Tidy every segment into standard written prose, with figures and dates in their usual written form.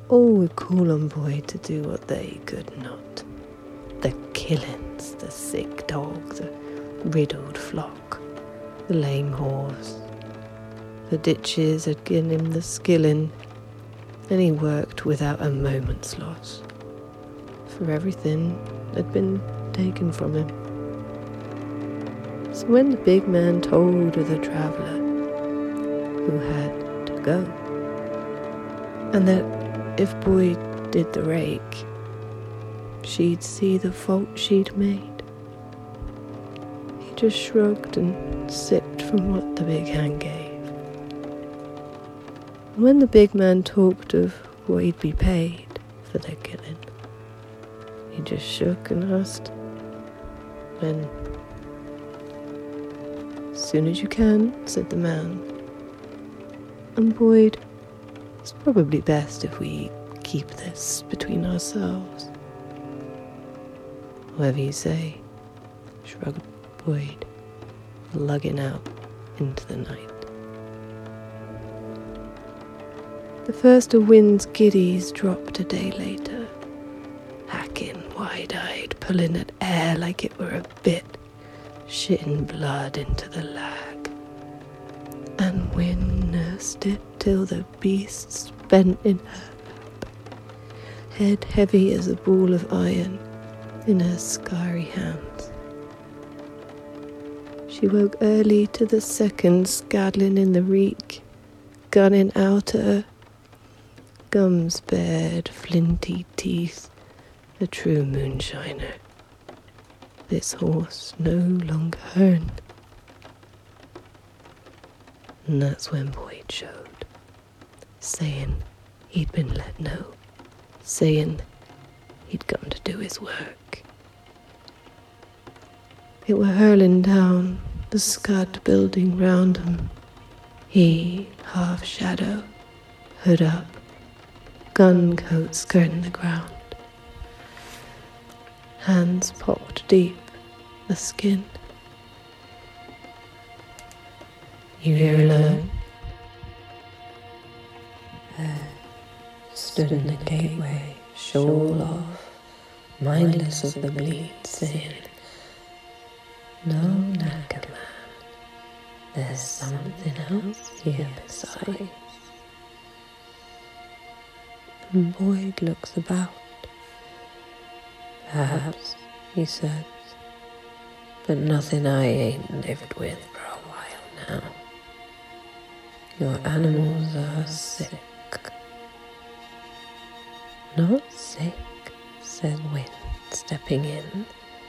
all would call on Boyd to do what they could not. The killings, the sick dog, the riddled flock, the lame horse. The ditches had given him the skilling, and he worked without a moment's loss, for everything had been taken from him. So when the big man told of the traveller who had to go, and that if Boyd did the rake, she'd see the fault she'd made, he just shrugged and sipped from what the big hand gave. And when the big man talked of what he'd be paid for their killing, he just shook and asked, "When?" "As soon as you can," said the man. "And Boyd, it's probably best if we keep this between ourselves." "Whatever you say," shrugged Boyd, lugging out into the night. The first of Wind's giddies dropped a day later, hacking wide-eyed, pulling at air like it were a bit, shitting blood into the lag. And Wind nursed it till the beast bent in her lap, head heavy as a ball of iron in her scarry hands. She woke early to the second scaddling in the reek, gunning out at her, gums bared, flinty teeth, a true moonshiner. This horse no longer hern. And that's when Boyd showed, saying he'd been let know, saying he'd come to do his work. It were hurling down, the scud building round him. He, half shadow, hood up, gun coat skirting the ground. Hands pocked deep, the skin. "You here alone?" Stood in the gateway, shawl off, mindless of the bleed, saying, "No, Naka man, there's something else here besides." And Boyd looks about. "Perhaps," he says, "but nothing I ain't lived with for a while now. Your animals are sick." "Not sick," said Wind, stepping in,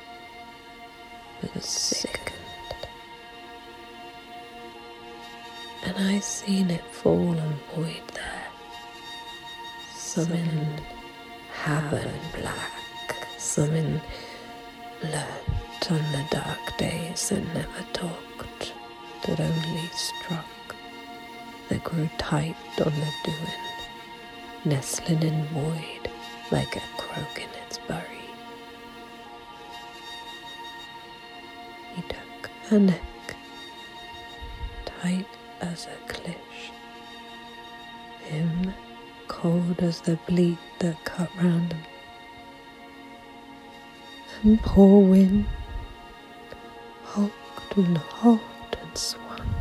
"but sickened. And I seen it fall on Boyd there. Something happened black, something learnt on the dark days that never talked, that only struck, that grew tight on the doing, nestling in Boyd like a croak in its bury." He took her neck, tight as a clish, him cold as the bleat that cut round him. And poor Wind hulked and hauled and swung,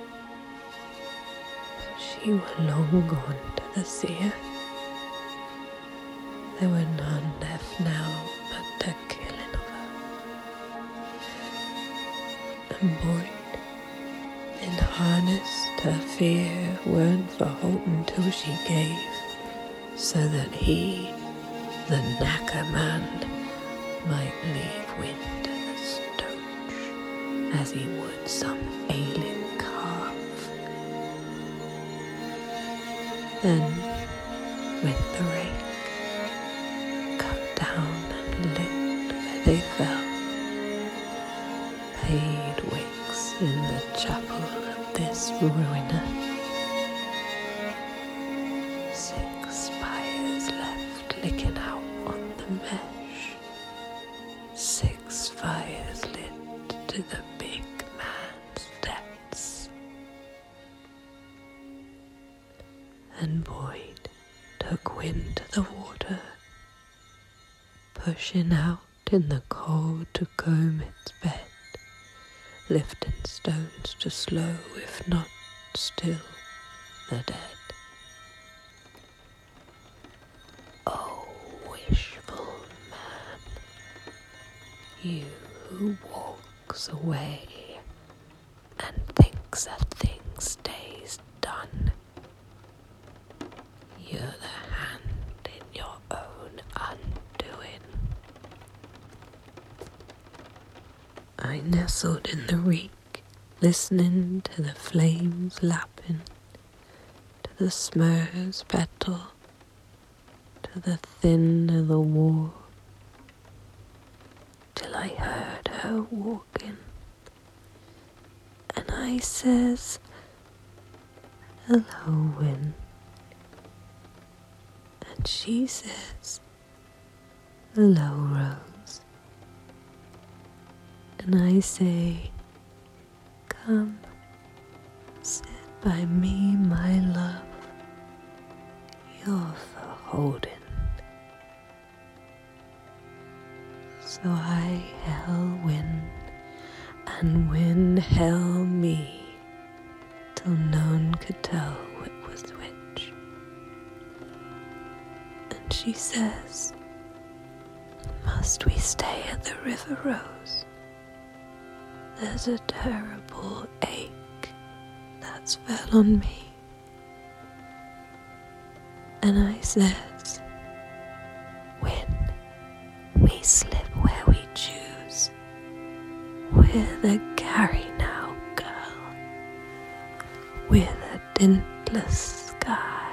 but she were long gone to the seer. There were none left now but the killing of her. And Boyd, in harness to fear, weren't for halting till she gave, so that he, the Naka man, might leave Wind in the stoach, as he would some ailing calf. Then, with the rake, cut down and lit where they fell, paid wicks in the chapel of this ruiner. 6 spires left licking out on the mesh, 6 fires lit to the big man's depths. And Boyd took go into the water, pushing out in the cold to comb its bed, lifting stones to slow, if not still, the dead. Oh, wishful man, you who walks away and thinks a thing stays done, you're the hand in your own undoing. I nestled in the reek, listening to the flames lapping, to the smur's petal, to the thin of the war, till I heard her walking, and I says, hello, wind, and she says, hello, rose, and I say, come, sit by me, my love, you're for holding. So I held wind, and wind held me, till none could tell which was which. And she says, must we stay at the river, Rose? There's a terrible ache that's fell on me. And I says, when we slip where we choose, we're the Garry now, girl, we're the dintless sky.